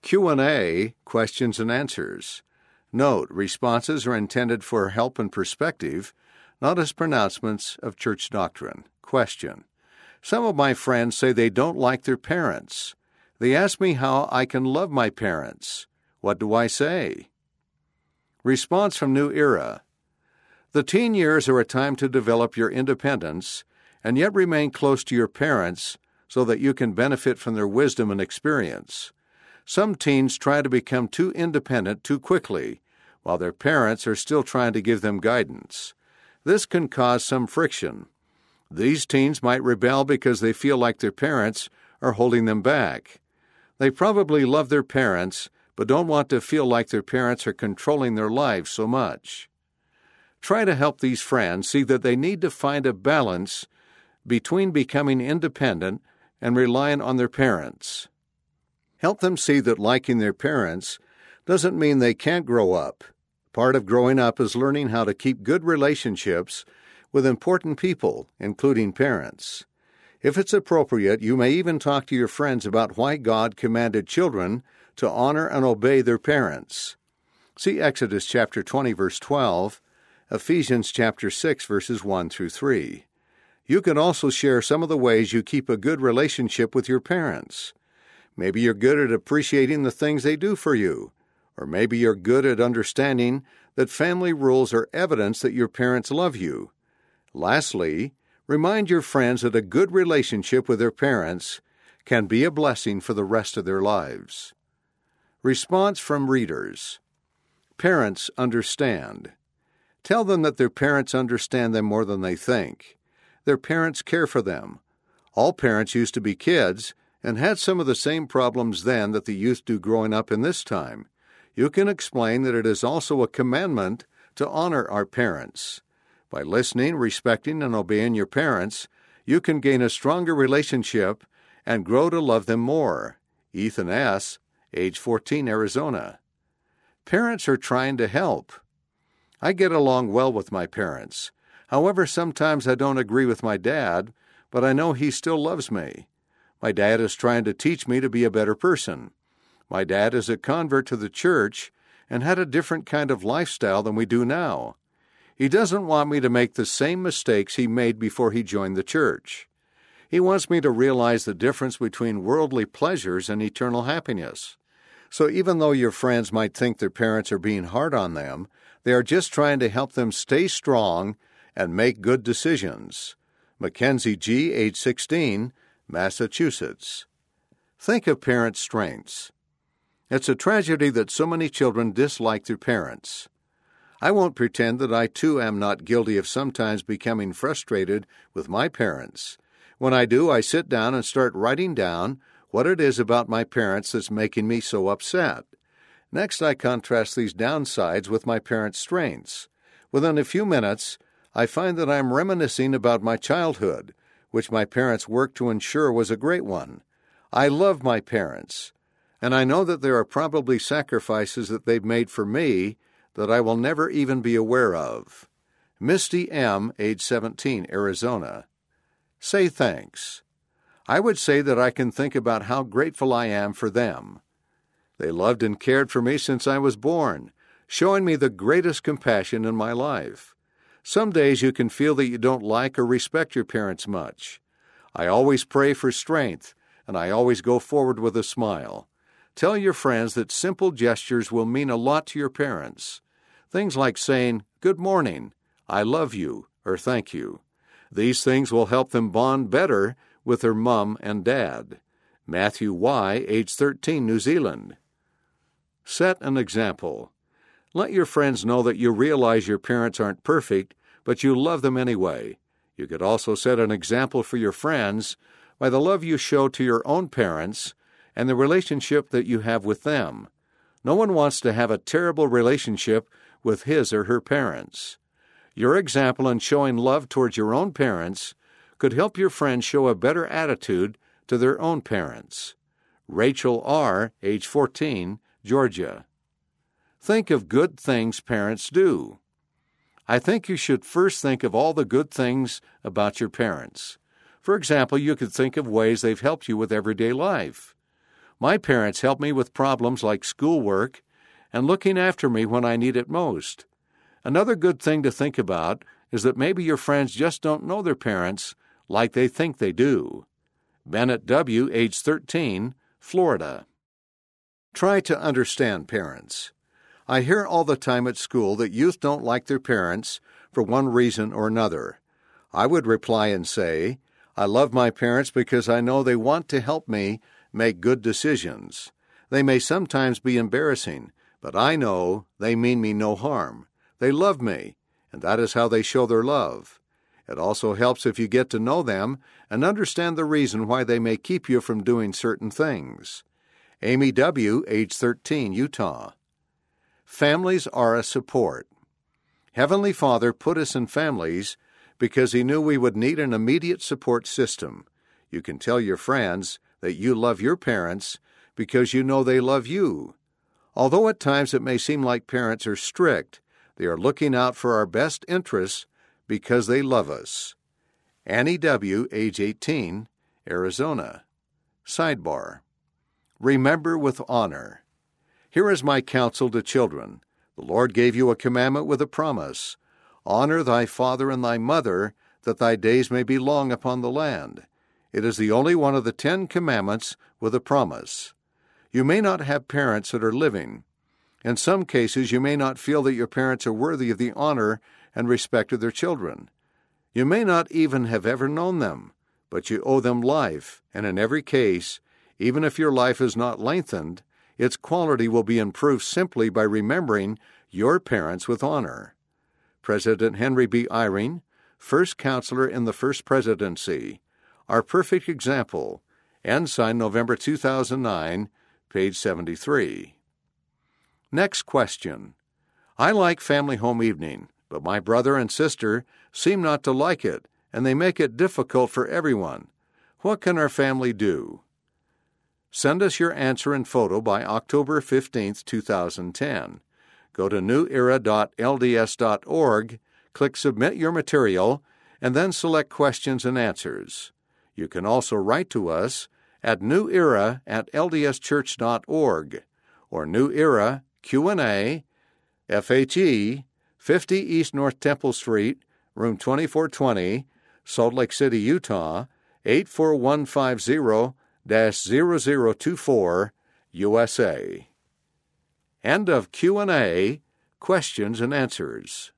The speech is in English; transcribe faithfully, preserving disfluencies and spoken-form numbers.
Q and A, questions and answers. Note, responses are intended for help and perspective, not as pronouncements of church doctrine. Question. Some of my friends say they don't like their parents. They ask me how I can love my parents. What do I say? Response from New Era. The teen years are a time to develop your independence and yet remain close to your parents so that you can benefit from their wisdom and experience. Some teens try to become too independent too quickly, while their parents are still trying to give them guidance. This can cause some friction. These teens might rebel because they feel like their parents are holding them back. They probably love their parents, but don't want to feel like their parents are controlling their lives so much. Try to help these friends see that they need to find a balance between becoming independent and relying on their parents. Help them see that liking their parents doesn't mean they can't grow up. Part of growing up is learning how to keep good relationships with important people, including parents. If it's appropriate, you may even talk to your friends about why God commanded children to honor and obey their parents. See Exodus chapter twenty, verse twelve, Ephesians chapter six, verses one through three. You can also share some of the ways you keep a good relationship with your parents. Maybe you're good at appreciating the things they do for you, or maybe you're good at understanding that family rules are evidence that your parents love you. Lastly, remind your friends that a good relationship with their parents can be a blessing for the rest of their lives. Response from readers. Parents understand. Tell them that their parents understand them more than they think. Their parents care for them. All parents used to be kids and had some of the same problems then that the youth do growing up in this time. You can explain that it is also a commandment to honor our parents. By listening, respecting, and obeying your parents, you can gain a stronger relationship and grow to love them more. Ethan S., age fourteen, Arizona. Parents are trying to help. I get along well with my parents. However, sometimes I don't agree with my dad, but I know he still loves me. My dad is trying to teach me to be a better person. My dad is a convert to the church and had a different kind of lifestyle than we do now. He doesn't want me to make the same mistakes he made before he joined the church. He wants me to realize the difference between worldly pleasures and eternal happiness. So even though your friends might think their parents are being hard on them, they are just trying to help them stay strong and make good decisions. Mackenzie G., age sixteen, Massachusetts. Think of parents' strengths. It's a tragedy that so many children dislike their parents. I won't pretend that I too am not guilty of sometimes becoming frustrated with my parents. When I do, I sit down and start writing down what it is about my parents that's making me so upset. Next, I contrast these downsides with my parents' strengths. Within a few minutes, I find that I am reminiscing about my childhood, which my parents worked to ensure was a great one. I love my parents, and I know that there are probably sacrifices that they've made for me that I will never even be aware of. Misty M., age seventeen, Arizona. Say thanks. I would say that I can think about how grateful I am for them. They loved and cared for me since I was born, showing me the greatest compassion in my life. Some days you can feel that you don't like or respect your parents much. I always pray for strength, and I always go forward with a smile. Tell your friends that simple gestures will mean a lot to your parents. Things like saying, "Good morning," "I love you," or "Thank you." These things will help them bond better with their mom and dad. Matthew Y., age thirteen, New Zealand. Set an example. Let your friends know that you realize your parents aren't perfect, but you love them anyway. You could also set an example for your friends by the love you show to your own parents and the relationship that you have with them. No one wants to have a terrible relationship with his or her parents. Your example in showing love towards your own parents could help your friends show a better attitude to their own parents. Rachel R., age fourteen, Georgia. Think of good things parents do. I think you should first think of all the good things about your parents. For example, you could think of ways they've helped you with everyday life. My parents help me with problems like schoolwork and looking after me when I need it most. Another good thing to think about is that maybe your friends just don't know their parents like they think they do. Bennett W., age thirteen, Florida. Try to understand parents. I hear all the time at school that youth don't like their parents for one reason or another. I would reply and say, I love my parents because I know they want to help me make good decisions. They may sometimes be embarrassing, but I know they mean me no harm. They love me, and that is how they show their love. It also helps if you get to know them and understand the reason why they may keep you from doing certain things. Amy W., age thirteen, Utah. Families are a support. Heavenly Father put us in families because He knew we would need an immediate support system. You can tell your friends that you love your parents because you know they love you. Although at times it may seem like parents are strict, they are looking out for our best interests because they love us. Annie W., age eighteen, Arizona. Sidebar. Remember with honor. Here is my counsel to children. The Lord gave you a commandment with a promise. Honor thy father and thy mother, that thy days may be long upon the land. It is the only one of the Ten Commandments with a promise. You may not have parents that are living. In some cases, you may not feel that your parents are worthy of the honor and respect of their children. You may not even have ever known them, but you owe them life, and in every case, even if your life is not lengthened, its quality will be improved simply by remembering your parents with honor. President Henry B. Eyring, first counselor in the First Presidency, our perfect example, Ensign, November two thousand nine, page seventy-three. Next question. I like family home evening, but my brother and sister seem not to like it, and they make it difficult for everyone. What can our family do? Send us your answer and photo by October fifteenth, two thousand ten. Go to new era dot l d s dot org, click Submit Your Material, and then select Questions and Answers. You can also write to us at newera at l d s church dot org or New Era, Q and A, F H E, fifty East North Temple Street, room twenty-four twenty, Salt Lake City, Utah, eight four one five zero dash zero zero two four, U S A. End of Q and A, Questions and Answers.